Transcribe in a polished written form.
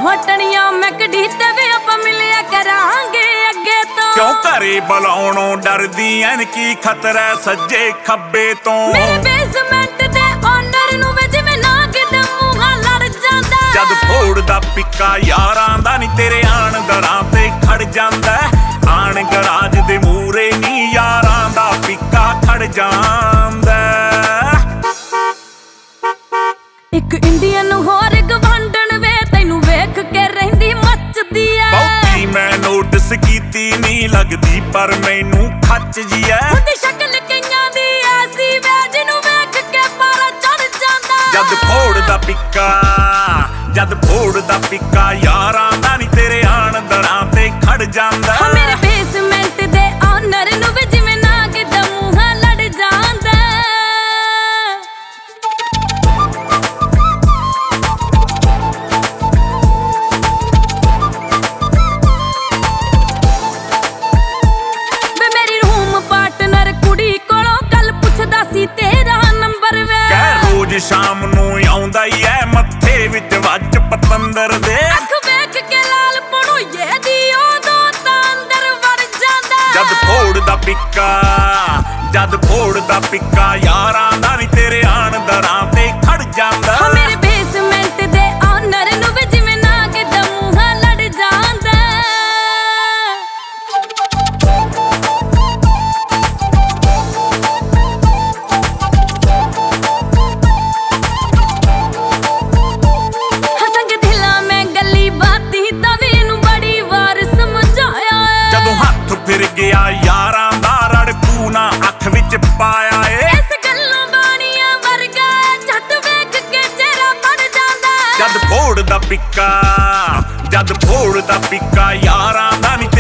ਹਟਣੀਆਂ ਮੈਂ ਕਢੀ ਤੇ ਵੀ ਆਪਾਂ ਮਿਲਿਆ ਕਰਾਂਗੇ ਅੱਗੇ ਤੋਂ। ਕਿਉਂ ਘਰੇ ਬੁਲਾਉਣੋਂ ਡਰਦੀ ਐਨ ਕੀ ਖਤਰਾ ਸੱਜੇ ਖੱਬੇ ਤੋਂ। ਮੇਰੇ ਬੇਸਮੈਂਟ ਦੇ ਓਨਰ ਨੂੰ ਵੇ ਜਿਵੇਂ ਨਾ ਕਿਤੇ ਮੂੰਹਾਂ ਲੜ ਜਾਂਦਾ। ਜਦ ਫੋੜਦਾ ਪਿੱਕਾ ਯਾਰਾਂ ਦਾ ਨੀ ਤੇਰੇ ਆਣ ਦਰਾਂ ਤੇ ਖੜ ਜਾਂਦਾ। ਆਣ ਗਰਾਜ ਦੇ ਮੂਰੇ ਨੀ ਯਾਰਾਂ ਦਾ ਪਿੱਕਾ ਖੜ ਜਾਂਦਾ। ਇੱਕ ਇੰਡੀਅਨ ਹੋਰ ਗਵਾਂਢਣ ਵੇ ਤੈਨੂੰ ਵੇਖ ਕੇ ਰਹਿੰਦੀ ਮੱਚਦੀ ਐ। ਬਹੁਤੀ ਮੈਂ ਨੋਟਿਸ ਕੀਤੀ ਨੀ ਲੱਗਦੀ ਪਰ ਮੈਨੂੰ ਖੱਚ ਜੀ ਐ। ਉਹਦੀ ਸ਼ਕਲ ਕਈਆਂ ਦੀ ਐਸੀ ਵੇ ਜਿਹਨੂੰ ਵੇਖ ਕੇ ਪਾਰਾ ਚੜ ਜਾਂਦਾ। ਜਦ ਫੋੜਦਾ ਪਿੱਕਾ ਯਾਰਾਂ ਦਾ ਨੀ ਤੇਰੇ ਆਣ ਦਰਾਂ ਤੇ ਖੜ ਜਾਂਦਾ। ਮੇਰੇ ਬੇਸਮੈਂਟ ਦੇ ਓਨਰ ਨੂੰ ਵੀ ਜਿਵੇਂ ਨਾ ਕਿਤੇ ਮੂੰਹਾਂ ਲੜ ਜਾਂਦਾ। ਵੇ ਮੇਰੀ ਰੂਮ ਪਾਰਟਨਰ ਕੁੜੀ ਕੋਲੋਂ ਕੱਲ ਪੁੱਛਦਾ ਸੀ ਤੇਰਾ ਨੰਬਰ ਵੇ। ਕਹਿ ਰੋਜ਼ ਸ਼ਾਮ ਨੂੰ ਆਉਂਦਾ ਈ ਐ ਮੱਥੇ ਵਿੱਚ ਵੱਜ ਪਤੰਦਰ ਦੇ। ਅੱਖ ਵੇਖ ਕੇ ਲਾਲ ਪਣੋਈਏ ਦੀ ਉਦੋਂ ਤਾਂ ਅੰਦਰ ਵੜ ਜਾਂਦਾ। ਜਦ ਫੋੜਦਾ ਪਿੱਕਾ ਯਾਰਾਂ ਦਾ ਨੀ ਤੇਰੇ ਆਣ ਦਰਾਂ ਤੇ ਖੜ ਜਾਂਦਾ। ਮੇਰੇ ਬੇਸਮੈਂਟ ਦੇ ਓਨਰ ਨੂੰ ਵੀ ਜਿਵੇਂ ਨਾ ਕਿਤੇ ਮੂੰਹਾਂ ਲੜ ਜਾਂਦਾ। ਸੰਗ ਦਿਲਾਂ ਮੈਂ ਗੱਲੀ ਬਾਤੀ ਤਾਂ ਵੀ ਇਹਨੂੰ ਬੜੀ ਵਾਰ ਸਮਝਾਇਆ। ਜਦੋਂ ਹੱਥ ਫਿਰ ਗਿਆ ਯਾਰਾਂ ਦਾ ਰੜਕੂ ਨਾ ਅੱਖ ਵਿੱਚ ਪਾਇਆ ਏ। ਇਸ ਗੱਲੋਂ ਬਾਣੀਆਂ ਵਰਗਾ ਝੱਟ ਵੇਖ ਕੇ ਚਿਹਰਾ ਬਣ ਜਾਂਦਾ। ਜਦ ਫੋੜਦਾ ਪਿੱਕਾ ਯਾਰਾਂ ਦਾ ਨੀ